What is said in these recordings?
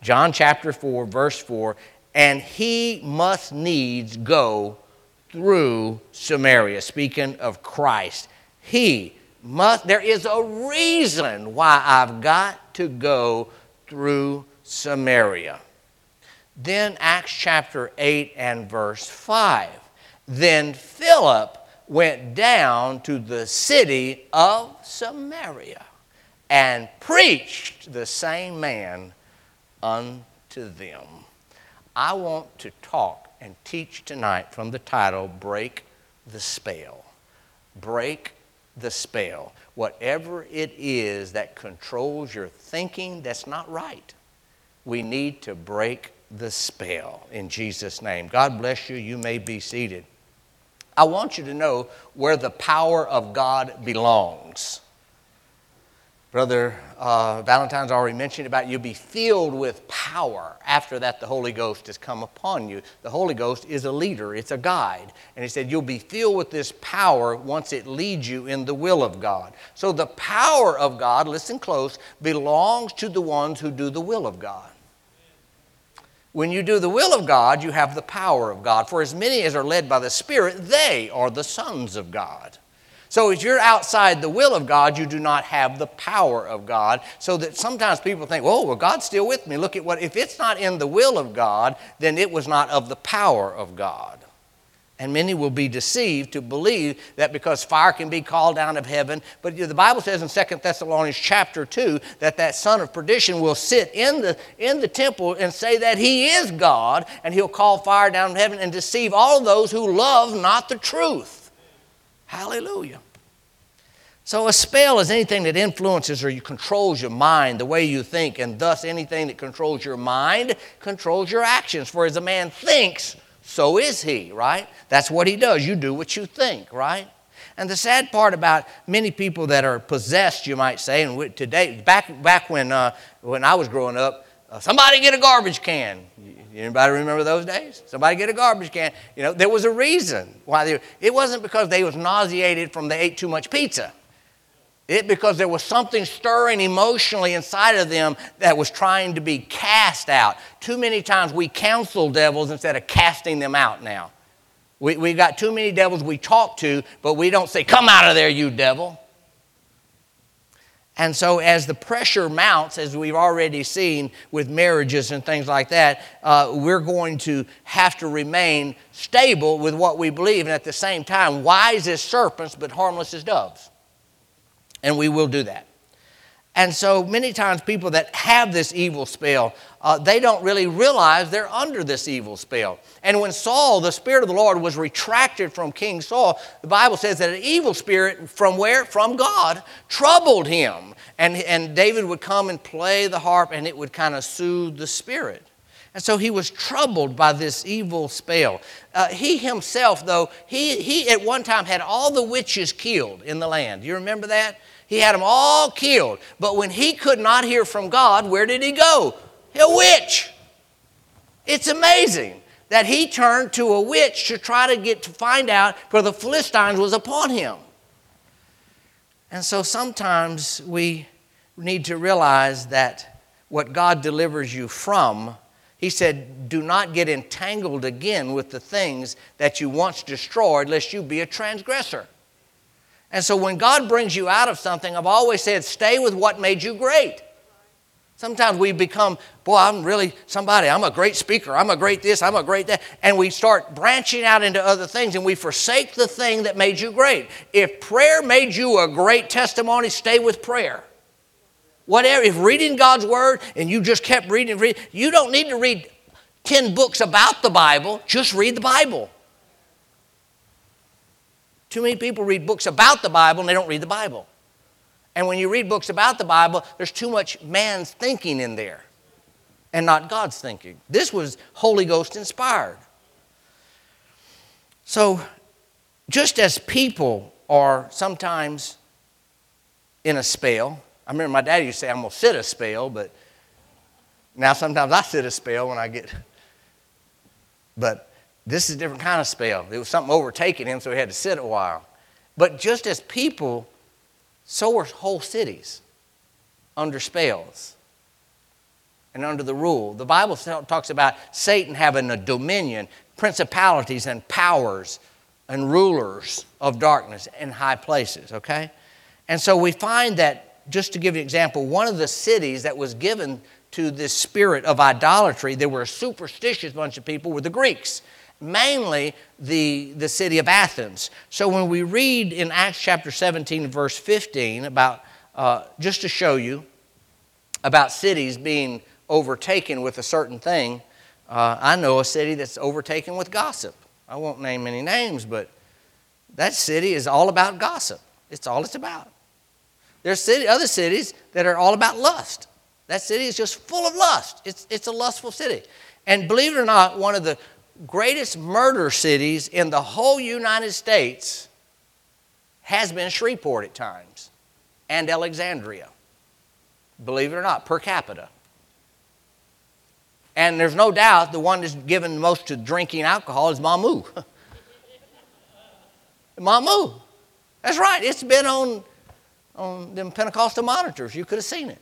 John chapter 4, verse 4, and he must needs go through Samaria. Speaking of Christ, there is a reason why I've got to go through Samaria. Then Acts chapter 8 and verse 5. Then Philip went down to the city of Samaria and preached the same man unto them. I want to talk and teach tonight from the title, Break the Spell. Break the spell. Whatever it is that controls your thinking that's not right, we need to break the spell in Jesus' name. God bless you. You may be seated. I want you to know where the power of God belongs. Brother Valentine's already mentioned about you'll be filled with power. After that, the Holy Ghost has come upon you. The Holy Ghost is a leader. It's a guide. And he said you'll be filled with this power once it leads you in the will of God. So the power of God, listen close, belongs to the ones who do the will of God. When you do the will of God, you have the power of God. For as many as are led by the Spirit, they are the sons of God. So if you're outside the will of God, you do not have the power of God. So that sometimes people think, oh, well, God's still with me. Look at what, if it's not in the will of God, then it was not of the power of God. And many will be deceived to believe that because fire can be called down of heaven. But the Bible says in 2 Thessalonians chapter 2 that son of perdition will sit in the temple and say that he is God, and he'll call fire down from heaven and deceive all those who love not the truth. Hallelujah. So a spell is anything that influences or controls your mind, the way you think, and thus anything that controls your mind controls your actions. For as a man thinks, so is he, right? That's what he does. You do what you think, right? And the sad part about many people that are possessed, you might say, and today, back when I was growing up, somebody get a garbage can. Anybody remember those days? Somebody get a garbage can. You know, there was a reason why it wasn't because they was nauseated from they ate too much pizza. Because there was something stirring emotionally inside of them that was trying to be cast out. Too many times we counsel devils instead of casting them out now. We got too many devils we talk to, but we don't say, come out of there, you devil. And so as the pressure mounts, as we've already seen with marriages and things like that, we're going to have to remain stable with what we believe, and at the same time, wise as serpents, but harmless as doves. And we will do that. And so many times people that have this evil spell, they don't really realize they're under this evil spell. And when Saul, the Spirit of the Lord, was retracted from King Saul, the Bible says that an evil spirit from where? From God, troubled him. And David would come and play the harp, and it would kind of soothe the spirit. And so he was troubled by this evil spell. He himself, though, he at one time had all the witches killed in the land. Do you remember that? He had them all killed. But when he could not hear from God, where did he go? A witch. It's amazing that he turned to a witch to try to find out where the Philistines was upon him. And so sometimes we need to realize that what God delivers you from, he said, do not get entangled again with the things that you once destroyed, lest you be a transgressor. And so when God brings you out of something, I've always said, stay with what made you great. Sometimes we become, boy, I'm really somebody. I'm a great speaker. I'm a great this. I'm a great that. And we start branching out into other things, and we forsake the thing that made you great. If prayer made you a great testimony, stay with prayer. Whatever. If reading God's Word and you just kept reading, you don't need to read 10 books about the Bible. Just read the Bible. Too many people read books about the Bible and they don't read the Bible. And when you read books about the Bible, there's too much man's thinking in there and not God's thinking. This was Holy Ghost inspired. So just as people are sometimes in a spell, I remember my daddy used to say, I'm going to sit a spell, but now sometimes I sit a spell when I get, but this is a different kind of spell. It was something overtaking him, so he had to sit a while. But just as people, so are whole cities under spells. and under the rule. The Bible talks about Satan having a dominion, principalities and powers and rulers of darkness in high places, okay? And so we find that, just to give you an example, one of the cities that was given to this spirit of idolatry, there were a superstitious bunch of people, were the Greeks, mainly the city of Athens. So when we read in Acts chapter 17, verse 15, about, just to show you, about cities being overtaken with a certain thing, I know a city that's overtaken with gossip. I won't name any names, but that city is all about gossip. It's all it's about. There's other cities that are all about lust. That city is just full of lust. It's a lustful city. And believe it or not, one of the greatest murder cities in the whole United States has been Shreveport at times, and Alexandria. Believe it or not, per capita. And there's no doubt the one that's given most to drinking alcohol is Mamu. Mamu. That's right. It's been on them Pentecostal monitors. You could have seen it.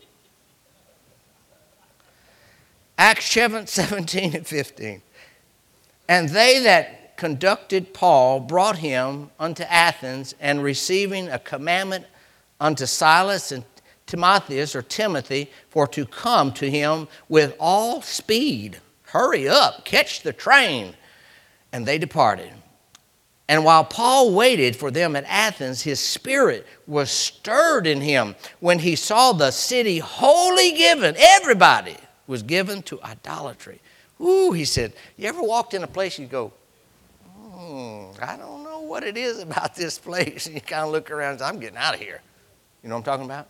Acts 17 and 15. And they that conducted Paul brought him unto Athens, and receiving a commandment unto Silas and Timothy, for to come to him with all speed. Hurry up, catch the train. And they departed. And while Paul waited for them at Athens, his spirit was stirred in him when he saw the city wholly given. Everybody was given to idolatry. Ooh, he said, you ever walked in a place you go, I don't know what it is about this place. And you kind of look around and say, I'm getting out of here. You know what I'm talking about?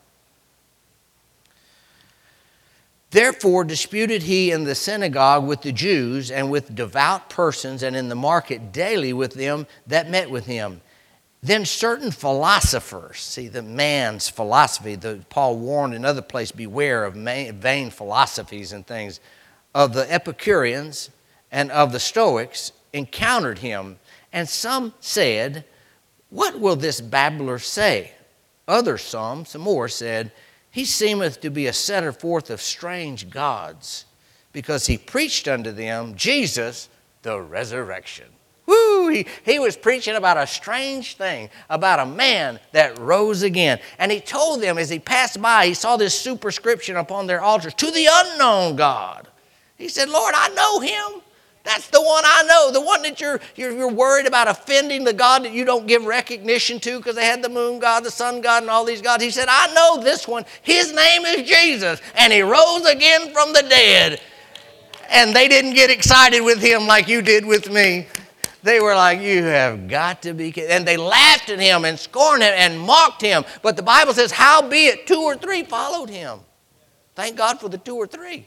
Therefore disputed he in the synagogue with the Jews and with devout persons, and in the market daily with them that met with him. Then certain philosophers, see the man's philosophy, Paul warned in another place, beware of vain philosophies and things, of the Epicureans and of the Stoics, encountered him. And some said, what will this babbler say? Others, some more said, he seemeth to be a setter forth of strange gods, because he preached unto them Jesus, the resurrection. Woo! He was preaching about a strange thing, about a man that rose again. And he told them as he passed by, he saw this superscription upon their altars, to the unknown God. He said, Lord, I know him. That's the one I know, the one that you're worried about offending, the God that you don't give recognition to because they had the moon god, the sun god, and all these gods. He said, I know this one. His name is Jesus, and he rose again from the dead. And they didn't get excited with him like you did with me. They were like, you have got to be kidding. And they laughed at him and scorned him and mocked him. But the Bible says, howbeit 2 or 3 followed him. Thank God for the 2 or 3.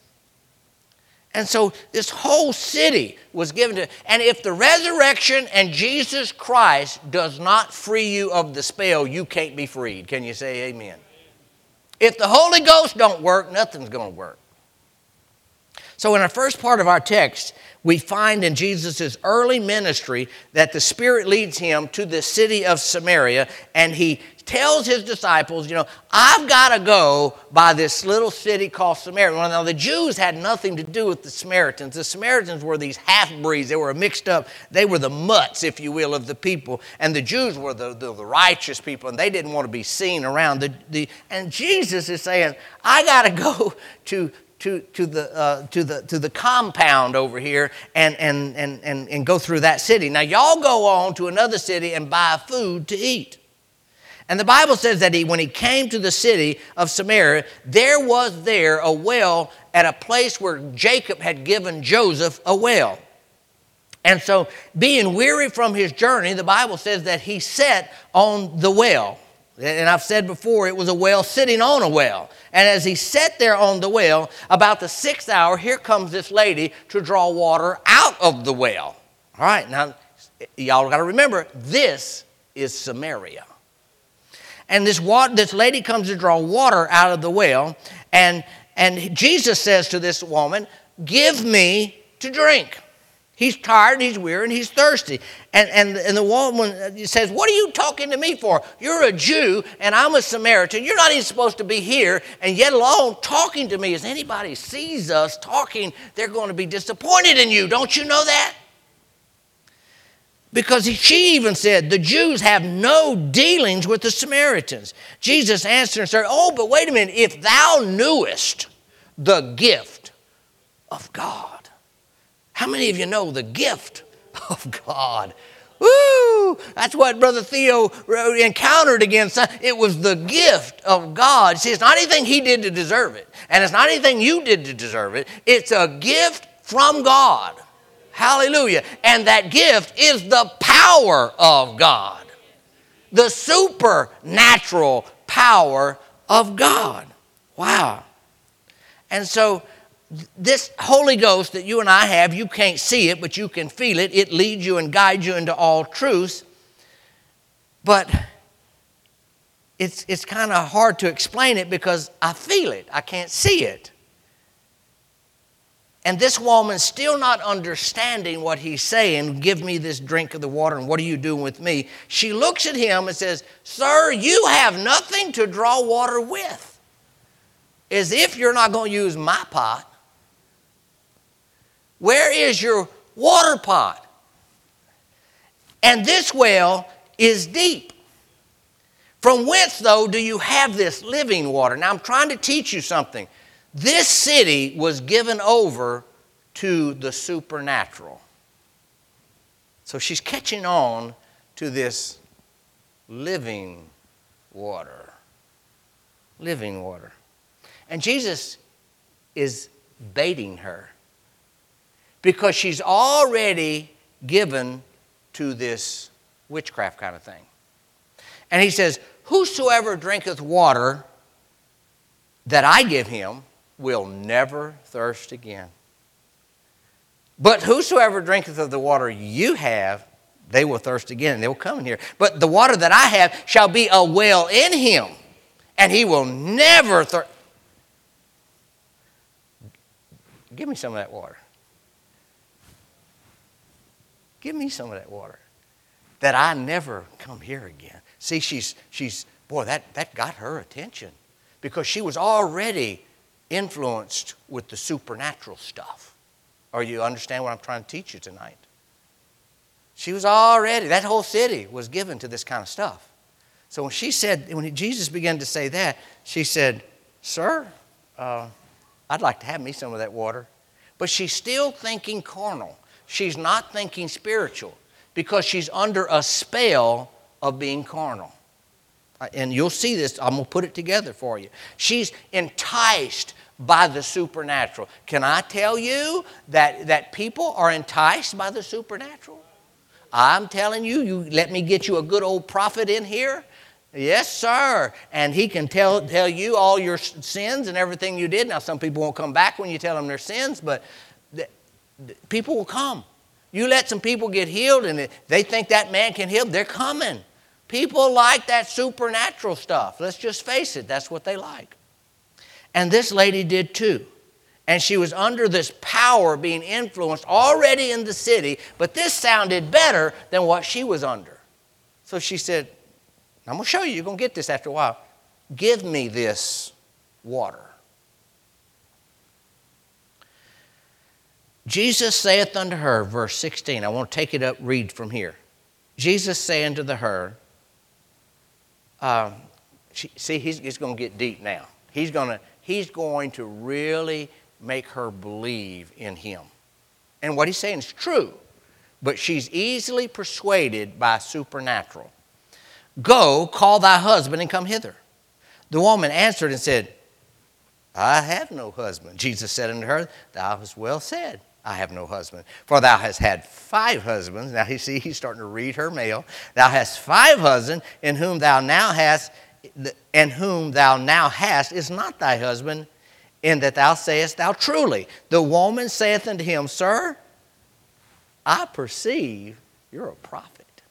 And so this whole city was given to, and if the resurrection and Jesus Christ does not free you of the spell, you can't be freed. Can you say amen? If the Holy Ghost don't work, nothing's going to work. So in our first part of our text, we find in Jesus' early ministry that the Spirit leads him to the city of Samaria, and he tells his disciples, I've got to go by this little city called Samaria. Well, now, the Jews had nothing to do with the Samaritans. The Samaritans were these half-breeds. They were mixed up. They were the mutts, if you will, of the people. And the Jews were the righteous people, and they didn't want to be seen around. And Jesus is saying, I got to go to the compound over here and go through that city. Now, y'all go on to another city and buy food to eat. And the Bible says that when he came to the city of Samaria, there was a well at a place where Jacob had given Joseph a well. And so, being weary from his journey, the Bible says that he sat on the well. And I've said before, it was a well sitting on a well. And as he sat there on the well, about the 6th hour, here comes this lady to draw water out of the well. All right, now, y'all got to remember, this is Samaria. And this lady comes to draw water out of the well, and Jesus says to this woman, give me to drink. He's tired, he's weary, and he's thirsty. And the woman says, what are you talking to me for? You're a Jew, and I'm a Samaritan. You're not even supposed to be here, and yet alone talking to me. As anybody sees us talking, they're going to be disappointed in you. Don't you know that? Because she even said, the Jews have no dealings with the Samaritans. Jesus answered and said, oh, but wait a minute. If thou knewest the gift of God. How many of you know the gift of God? Woo! That's what Brother Theo encountered against. It was the gift of God. See, it's not anything he did to deserve it. And it's not anything you did to deserve it. It's a gift from God. Hallelujah. And that gift is the power of God. The supernatural power of God. Wow. And so this Holy Ghost that you and I have, you can't see it, but you can feel it. It leads you and guides you into all truth. But it's kind of hard to explain it because I feel it. I can't see it. And this woman's still not understanding what he's saying. Give me this drink of the water, and what are you doing with me? She looks at him and says, sir, you have nothing to draw water with. As if you're not going to use my pot. Where is your water pot? And this well is deep. From whence, though, do you have this living water? Now, I'm trying to teach you something. This city was given over to the supernatural. So she's catching on to this living water. Living water. And Jesus is baiting her because she's already given to this witchcraft kind of thing. And he says, whosoever drinketh water that I give him will never thirst again. But whosoever drinketh of the water you have, they will thirst again, and they will come in here. But the water that I have shall be a well in him, and he will never thirst. Give me some of that water. Give me some of that water, that I never come here again. See, she's boy, that got her attention, because she was already influenced with the supernatural stuff. Or you understand what I'm trying to teach you tonight? She was already, that whole city was given to this kind of stuff. So when Jesus began to say that, she said, sir, I'd like to have me some of that water. But she's still thinking carnal. She's not thinking spiritual, because she's under a spell of being carnal. And you'll see this. I'm going to put it together for you. She's enticed by the supernatural. Can I tell you that people are enticed by the supernatural? I'm telling you, you let me get you a good old prophet in here. Yes, sir. And he can tell you all your sins and everything you did. Now, some people won't come back when you tell them their sins, but people will come. You let some people get healed and they think that man can heal, they're coming. People like that supernatural stuff. Let's just face it, that's what they like. And this lady did too. And she was under this power being influenced already in the city, but this sounded better than what she was under. So she said, I'm going to show you, you're going to get this after a while. Give me this water. Jesus saith unto her, verse 16, I want to take it up, read from here. Jesus saith unto her, he's going to get deep now. He's going to really make her believe in him. And what he's saying is true, but she's easily persuaded by supernatural. Go, call thy husband and come hither. The woman answered and said, I have no husband. Jesus said unto her, thou hast well said, I have no husband. For thou hast had 5 husbands. Now he's starting to read her mail. Thou hast 5 husbands, and whom thou now hast is not thy husband, in that thou sayest thou truly. The woman saith unto him, Sir, I perceive you're a prophet.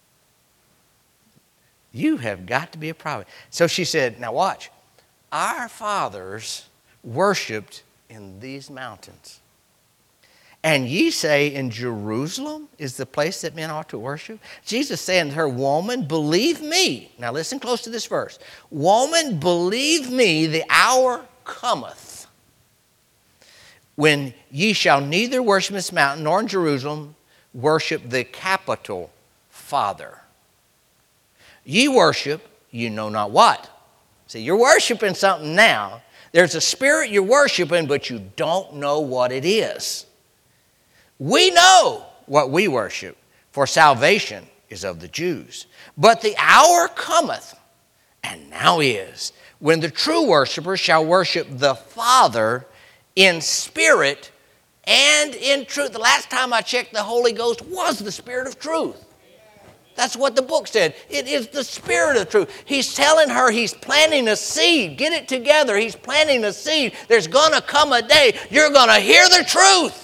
You have got to be a prophet. So she said, now watch. Our fathers worshipped in these mountains. And ye say, in Jerusalem is the place that men ought to worship? Jesus saying to her, woman, believe me. Now listen close to this verse. Woman, believe me, the hour cometh when ye shall neither worship this mountain nor in Jerusalem worship the capital Father. Ye worship, you know not what. See, you're worshiping something now. There's a spirit you're worshiping, but you don't know what it is. We know what we worship, for salvation is of the Jews. But the hour cometh, and now is, when the true worshipers shall worship the Father in spirit and in truth. The last time I checked, the Holy Ghost was the Spirit of truth. That's what the book said. It is the Spirit of truth. He's telling her he's planting a seed. Get it together. He's planting a seed. There's going to come a day you're going to hear the truth.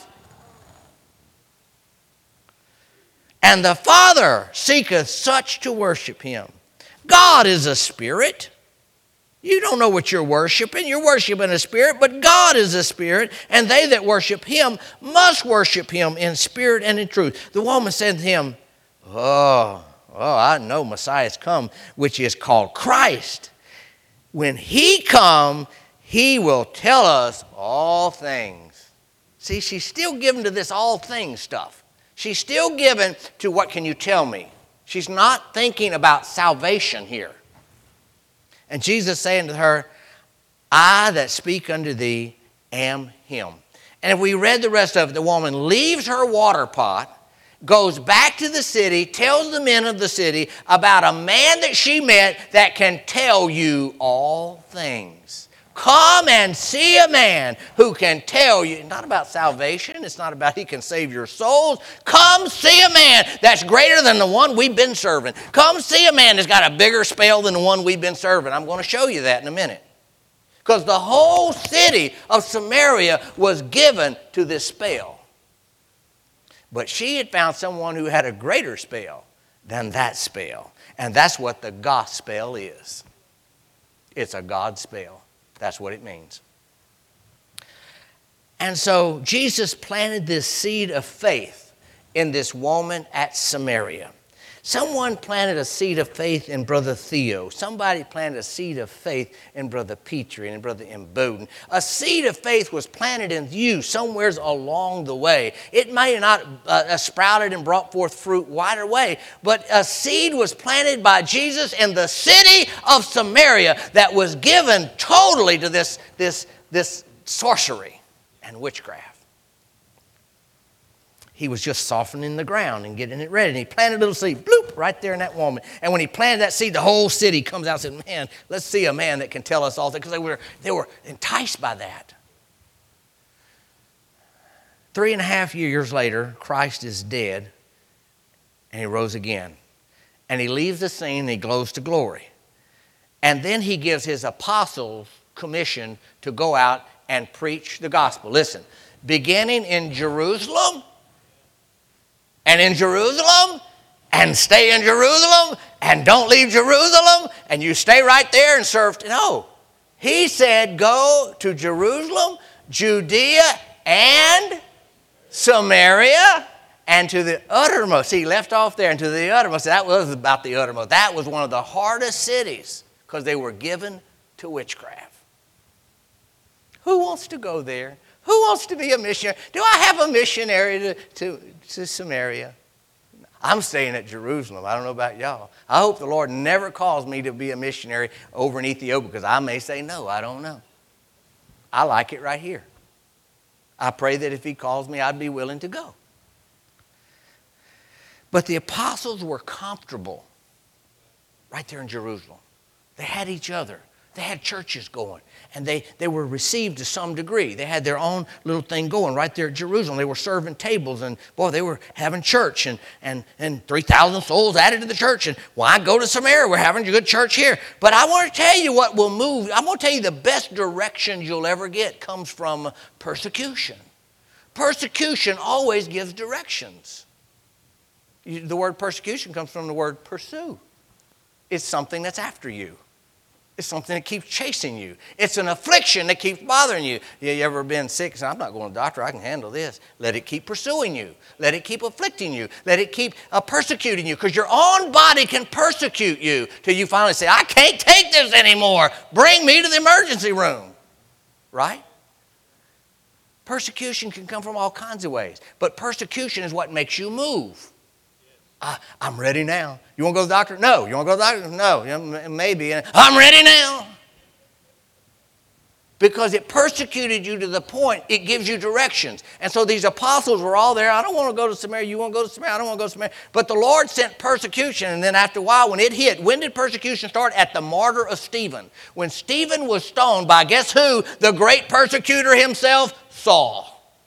And the Father seeketh such to worship him. God is a spirit. You don't know what you're worshiping. You're worshiping a spirit, but God is a spirit, and they that worship him must worship him in spirit and in truth. The woman said to him, Oh, I know Messiah has come, which is called Christ. When he come, he will tell us all things. See, she's still given to this all things stuff. She's still given to what can you tell me? She's not thinking about salvation here. And Jesus saying to her, I that speak unto thee am him. And if we read the rest of it, the woman leaves her water pot, goes back to the city, tells the men of the city about a man that she met that can tell you all things. Come and see a man who can tell you. It's not about salvation. It's not about he can save your souls. Come see a man that's greater than the one we've been serving. Come see a man that's got a bigger spell than the one we've been serving. I'm going to show you that in a minute. Because the whole city of Samaria was given to this spell. But she had found someone who had a greater spell than that spell. And that's what the gospel is. It's a God spell. That's what it means. And so Jesus planted this seed of faith in this woman at Samaria. Someone planted a seed of faith in Brother Theo. Somebody planted a seed of faith in Brother Petrie and Brother Imboden. A seed of faith was planted in you somewhere along the way. It may not sprouted and brought forth fruit right away, but a seed was planted by Jesus in the city of Samaria that was given totally to this sorcery and witchcraft. He was just softening the ground and getting it ready. And he planted a little seed, bloop, right there in that woman. And when he planted that seed, the whole city comes out and says, man, let's see a man that can tell us all things. Because they were enticed by that. 3.5 years later, Christ is dead, and he rose again. And he leaves the scene, and he goes to glory. And then he gives his apostles commission to go out and preach the gospel. Listen, beginning in Jerusalem, and in Jerusalem, and stay in Jerusalem, and don't leave Jerusalem, and you stay right there and serve. No. He said, go to Jerusalem, Judea, and Samaria, and to the uttermost. He left off there, and to the uttermost. That was about the uttermost. That was one of the hardest cities, because they were given to witchcraft. Who wants to go there? Who wants to be a missionary? Do I have a missionary to Samaria? I'm staying at Jerusalem. I don't know about y'all. I hope the Lord never calls me to be a missionary over in Ethiopia, because I may say no. I don't know. I like it right here. I pray that if he calls me, I'd be willing to go. But the apostles were comfortable right there in Jerusalem. They had each other. They had churches going, and they were received to some degree. They had their own little thing going right there at Jerusalem. They were serving tables, and boy, they were having church, and 3,000 souls added to the church. And why go to Samaria? We're having a good church here. But I want to tell you what will move. I want to tell you the best direction you'll ever get comes from persecution. Persecution always gives directions. The word persecution comes from the word pursue. It's something that's after you. It's something that keeps chasing you. It's an affliction that keeps bothering you. You ever been sick? So I'm not going to the doctor. I can handle this. Let it keep pursuing you. Let it keep afflicting you. Let it keep persecuting you, because your own body can persecute you till you finally say, I can't take this anymore. Bring me to the emergency room. Right? Persecution can come from all kinds of ways, but persecution is what makes you move. I'm ready now. You want to go to the doctor? No. You want to go to the doctor? No. Maybe. I'm ready now. Because it persecuted you to the point it gives you directions. And so these apostles were all there. I don't want to go to Samaria. You want to go to Samaria? I don't want to go to Samaria. But the Lord sent persecution. And then after a while, when it hit, when did persecution start? At the martyr of Stephen. When Stephen was stoned by, guess who? The great persecutor himself, Saul.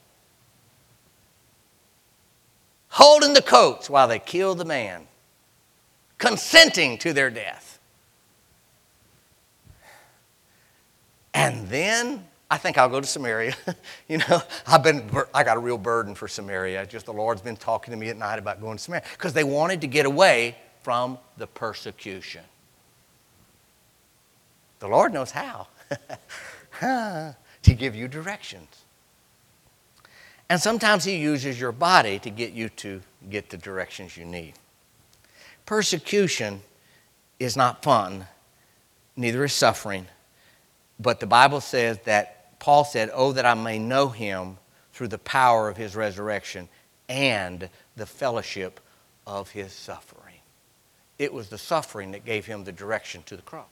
Holding the coats while they killed the man, consenting to their death. And then I think I'll go to Samaria. I got a real burden for Samaria. Just the Lord's been talking to me at night about going to Samaria, because they wanted to get away from the persecution. The Lord knows how to give you directions. And sometimes He uses your body to get you to get the directions you need. Persecution is not fun, neither is suffering. But the Bible says that Paul said, oh, that I may know Him through the power of His resurrection and the fellowship of His suffering. It was the suffering that gave Him the direction to the cross.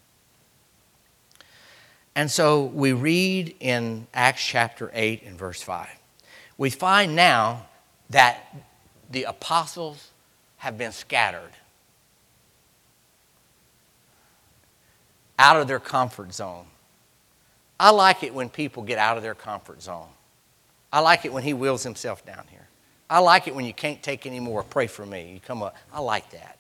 And so we read in Acts chapter 8 and verse 5. We find now that the apostles have been scattered out of their comfort zone. I like it when people get out of their comfort zone. I like it when He wills Himself down here. I like it when you can't take any more. Pray for me. You come up. I like that.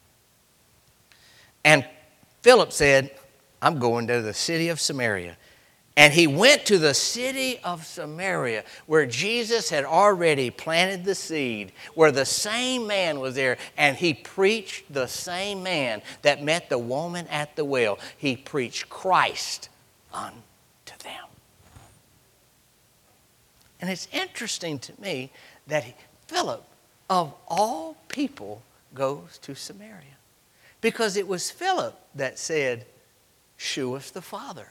And Philip said, I'm going to the city of Samaria. And he went to the city of Samaria, where Jesus had already planted the seed, where the same man was there, and He preached the same man that met the woman at the well. He preached Christ unto them. And it's interesting to me that Philip, of all people, goes to Samaria. Because it was Philip that said, shew us the Father.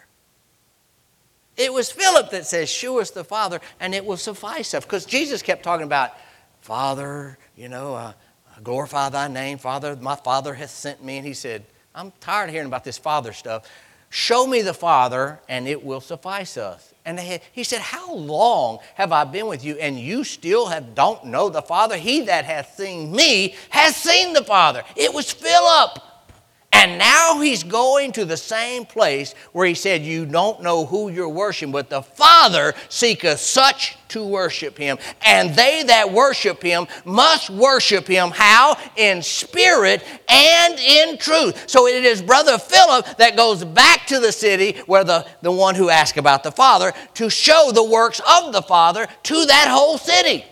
It was Philip that says, shew us the Father, and it will suffice us. Because Jesus kept talking about, Father, glorify Thy name. Father, my Father hath sent me. And He said, I'm tired of hearing about this Father stuff. Show me the Father, and it will suffice us. And He said, how long have I been with you, and you still don't know the Father? He that hath seen me has seen the Father. It was Philip. And now He's going to the same place where He said, you don't know who you're worshiping, but the Father seeketh such to worship Him. And they that worship Him must worship Him. How? In spirit and in truth. So it is Brother Philip that goes back to the city where the one who asked about the Father, to show the works of the Father to that whole city.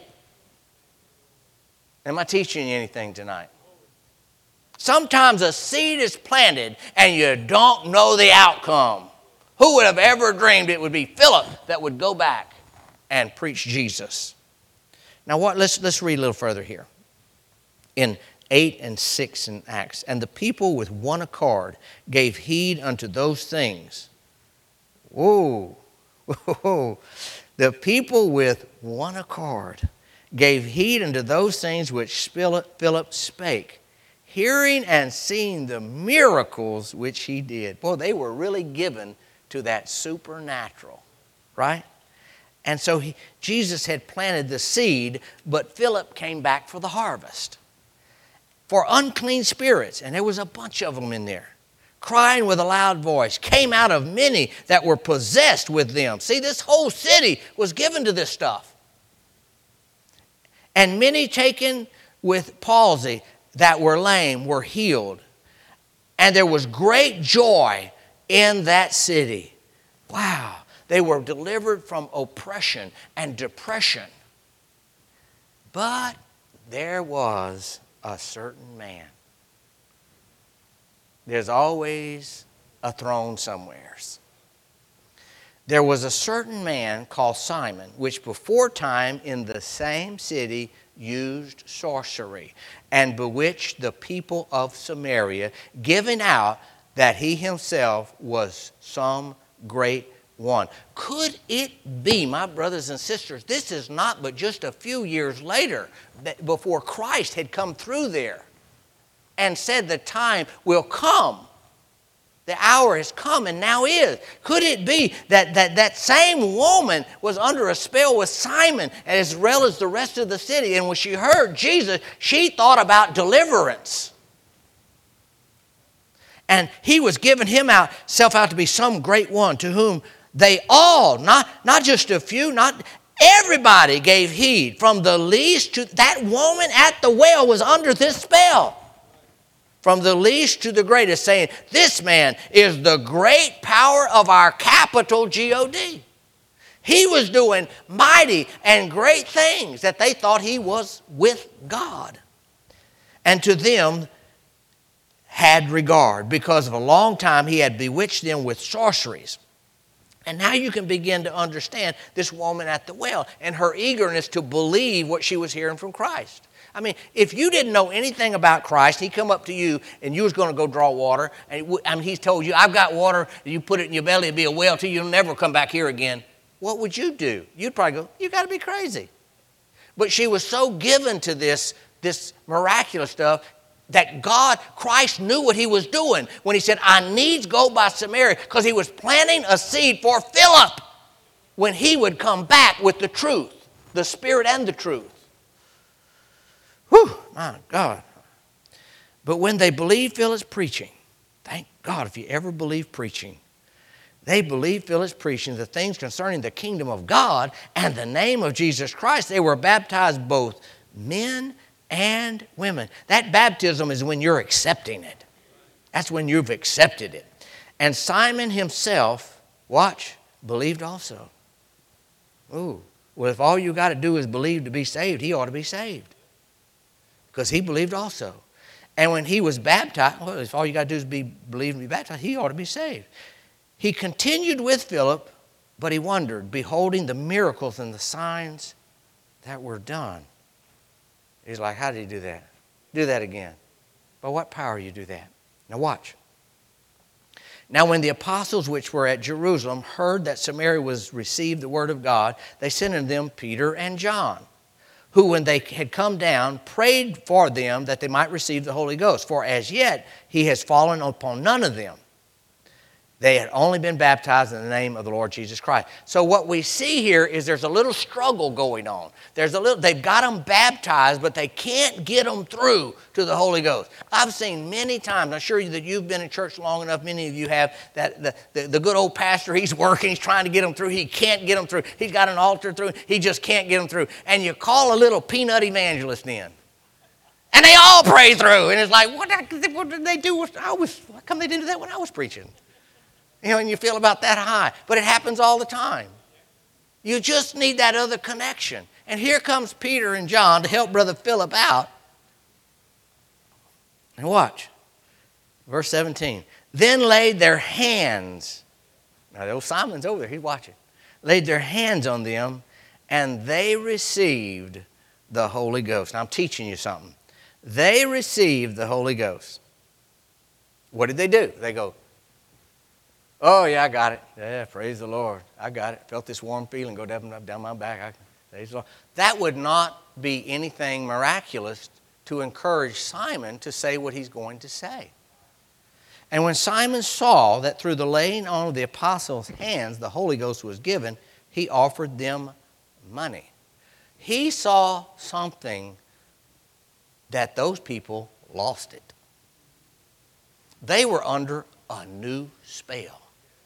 Am I teaching you anything tonight? Sometimes a seed is planted and you don't know the outcome. Who would have ever dreamed it would be Philip that would go back and preach Jesus? Now let's read a little further here. In 8 and 6 in Acts. And the people with one accord gave heed unto those things. Whoa. The people with one accord gave heed unto those things which Philip spake, hearing and seeing the miracles which He did. Boy, they were really given to that supernatural, right? And so Jesus had planted the seed, but Philip came back for the harvest. For unclean spirits, and there was a bunch of them in there, crying with a loud voice, came out of many that were possessed with them. See, this whole city was given to this stuff. And many taken with palsy that were lame were healed. And there was great joy in that city. Wow. They were delivered from oppression and depression. But there was a certain man. There's always a throne somewheres. There was a certain man called Simon, which before time in the same city used sorcery, and bewitched the people of Samaria, giving out that he himself was some great one. Could it be, my brothers and sisters, this is not but just a few years later, that before Christ had come through there and said the time will come. The hour has come and now is. Could it be that same woman was under a spell with Simon as well as the rest of the city? And when she heard Jesus, she thought about deliverance. And he was giving himself out to be some great one, to whom they all, not just a few, not everybody gave heed. From the least to that woman at the well was under this spell. From the least to the greatest, saying, this man is the great power of our capital, G-O-D. He was doing mighty and great things that they thought he was with God. And to them had regard, because of a long time he had bewitched them with sorceries. And now you can begin to understand this woman at the well and her eagerness to believe what she was hearing from Christ. I mean, if you didn't know anything about Christ, he'd come up to you and you was going to go draw water. And he's told you, I've got water, you put it in your belly, it'll be a well till you'll never come back here again. What would you do? You'd probably go, you got to be crazy. But she was so given to this miraculous stuff that Christ knew what he was doing when he said, I needs go by Samaria, because he was planting a seed for Philip when he would come back with the truth, the Spirit and the truth. Whew, my God. But when they believed Philip's preaching, thank God if you ever believe preaching, they believed Philip's preaching the things concerning the kingdom of God and the name of Jesus Christ. They were baptized, both men and women. That baptism is when you're accepting it. That's when you've accepted it. And Simon himself, watch, believed also. Ooh, well, if all you got to do is believe to be saved, he ought to be saved, because he believed also. And when he was baptized, well, if all you got to do is believe and be baptized, he ought to be saved. He continued with Philip, but he wondered, beholding the miracles and the signs that were done. He's like, how did he do that? Do that again. By what power you do that? Now watch. Now when the apostles which were at Jerusalem heard that Samaria was received the word of God, they sent unto them Peter and John, who when they had come down, prayed for them that they might receive the Holy Ghost. For as yet he has fallen upon none of them. They had only been baptized in the name of the Lord Jesus Christ. So what we see here is there's a little struggle going on. They've got them baptized, but they can't get them through to the Holy Ghost. I've seen many times, I'm sure that you've been in church long enough, many of you have, that the good old pastor, he's working, he's trying to get them through, he can't get them through. He's got an altar through, he just can't get them through. And you call a little peanut evangelist in. And they all pray through. And it's like, what did they do? How come they didn't do that when I was preaching? You know, and you feel about that high. But it happens all the time. You just need that other connection. And here comes Peter and John to help Brother Philip out. And watch. Verse 17. Then laid their hands. Now, the old Simon's over there. He's watching. Laid their hands on them, and they received the Holy Ghost. Now, I'm teaching you something. They received the Holy Ghost. What did they do? They go, oh, yeah, I got it. Yeah, praise the Lord. I got it. Felt this warm feeling go down my back. Praise the Lord. That would not be anything miraculous to encourage Simon to say what he's going to say. And when Simon saw that through the laying on of the apostles' hands the Holy Ghost was given, he offered them money. He saw something that those people lost it. They were under a new spell.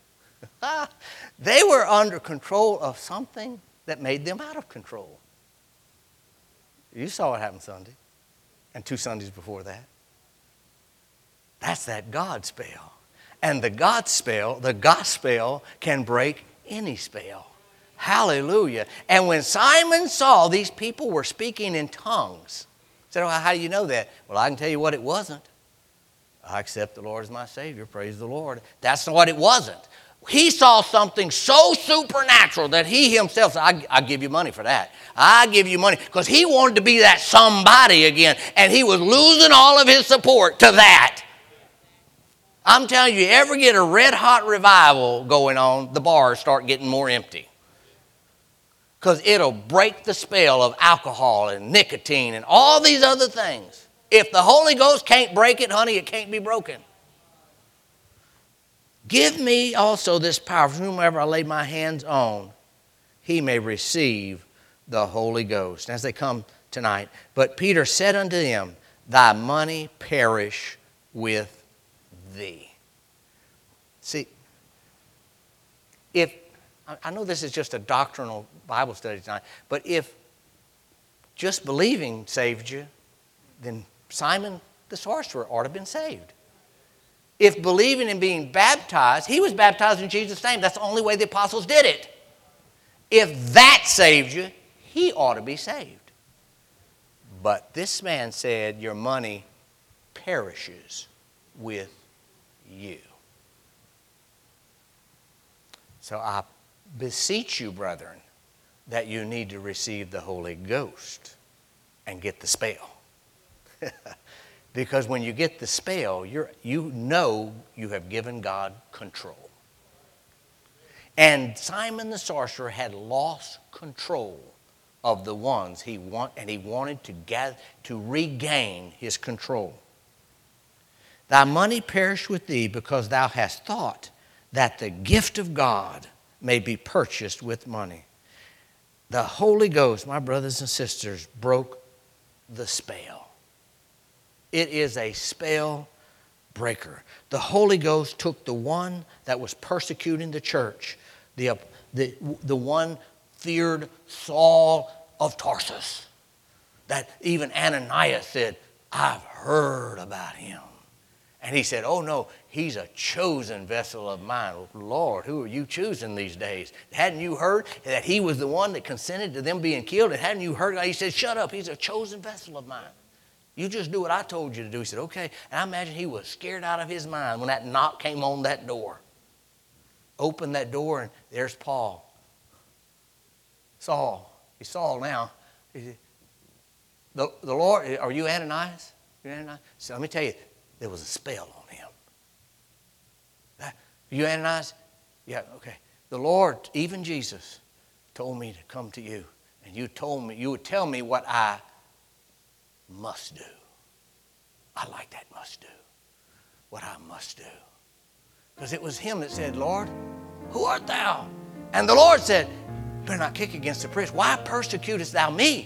They were under control of something that made them out of control. You saw what happened Sunday and 2 Sundays before that. That's that God spell. And the God spell, the gospel, can break any spell. Hallelujah. And when Simon saw these people were speaking in tongues, he said, well, how do you know that? Well, I can tell you what it wasn't. I accept the Lord as my Savior. Praise the Lord. That's what it wasn't. He saw something so supernatural that he himself said, I give you money for that. I give you money. Because he wanted to be that somebody again. And he was losing all of his support to that. I'm telling you, ever get a red hot revival going on, the bars start getting more empty. Because it'll break the spell of alcohol and nicotine and all these other things. If the Holy Ghost can't break it, honey, it can't be broken. Give me also this power, for whomever I lay my hands on, he may receive the Holy Ghost. As they come tonight, but Peter said unto them, thy money perish with thee. See, if I know this is just a doctrinal Bible study tonight, but if just believing saved you, then Simon the sorcerer ought to have been saved. If believing and being baptized, he was baptized in Jesus' name. That's the only way the apostles did it. If that saved you, he ought to be saved. But this man said, your money perishes with you. So I beseech you, brethren, that you need to receive the Holy Ghost and get the spell. Because when you get the spell, you know you have given God control. And Simon the sorcerer had lost control of the ones he wanted to regain his control. Thy money perish with thee, because thou hast thought that the gift of God may be purchased with money. The Holy Ghost, my brothers and sisters, broke the spell. It is a spell breaker. The Holy Ghost took the one that was persecuting the church, the one feared Saul of Tarsus, that even Ananias said, I've heard about him. And he said, oh no, he's a chosen vessel of mine. Lord, who are you choosing these days? Hadn't you heard that he was the one that consented to them being killed? And hadn't you heard? He said, shut up, he's a chosen vessel of mine. You just do what I told you to do. He said, okay. And I imagine he was scared out of his mind when that knock came on that door. Opened that door and there's Paul. Saul. He's Saul now. He said, the Lord, are you Ananias? You Ananias? So let me tell you, there was a spell on him. Are you Ananias? Yeah, okay. The Lord, even Jesus, told me to come to you. And you told me, you would tell me what I must do. I like that must do. What I must do. Because it was him that said, Lord, who art thou? And the Lord said, better not kick against the pricks. Why persecutest thou me?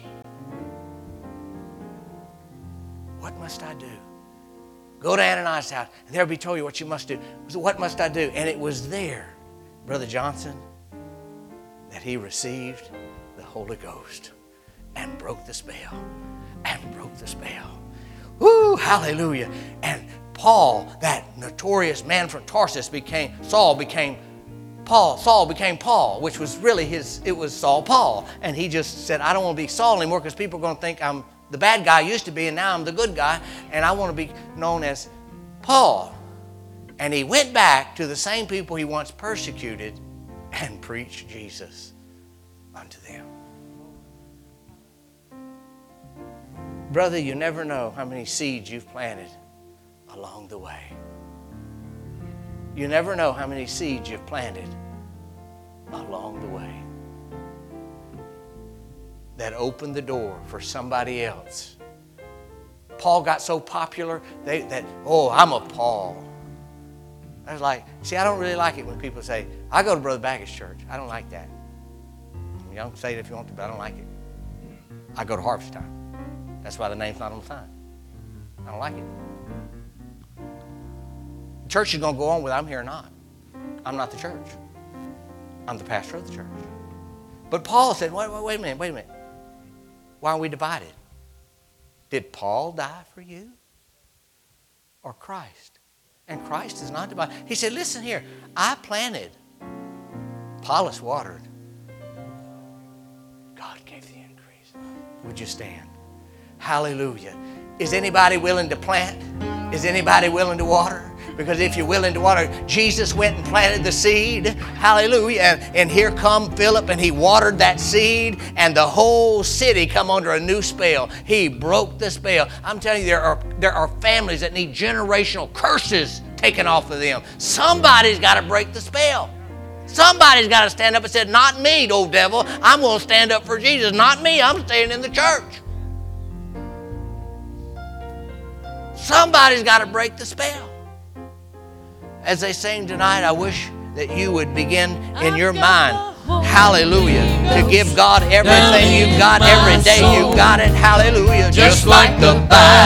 What must I do? Go to Ananias' house, and there will be told you what you must do. So what must I do? And it was there, Brother Johnson, that he received the Holy Ghost and broke the spell. And broke the spell. Woo, hallelujah. And Paul, that notorious man from Tarsus, Saul became Paul, which was really it was Saul Paul. And he just said, I don't want to be Saul anymore because people are going to think I'm the bad guy I used to be and now I'm the good guy. And I want to be known as Paul. And he went back to the same people he once persecuted and preached Jesus unto them. Brother, you never know how many seeds you've planted along the way. You never know how many seeds you've planted along the way that opened the door for somebody else. Paul got so popular I'm a Paul. I was like, see, I don't really like it when people say, I go to Brother Baggett's church. I don't like that. You don't say it if you want to, but I don't like it. I go to Harvest Time. That's why the name's not on the sign. I don't like it. The church is going to go on whether I'm here or not. I'm not the church. I'm the pastor of the church. But Paul said, wait a minute. Why are we divided? Did Paul die for you? Or Christ? And Christ is not divided. He said, listen here, I planted, Apollos watered. God gave the increase. Would you stand? Hallelujah. Is anybody willing to plant? Is anybody willing to water? Because if you're willing to water, Jesus went and planted the seed. Hallelujah. And here come Philip, and he watered that seed, and the whole city come under a new spell. He broke the spell. I'm telling you, there are families that need generational curses taken off of them. Somebody's got to break the spell. Somebody's got to stand up and say, not me, old devil. I'm going to stand up for Jesus. Not me. I'm staying in the church. Somebody's got to break the spell. As they sing tonight, I wish that you would begin in your mind, hallelujah, to give God everything you've got every day. You've got it, hallelujah. Just like the Bible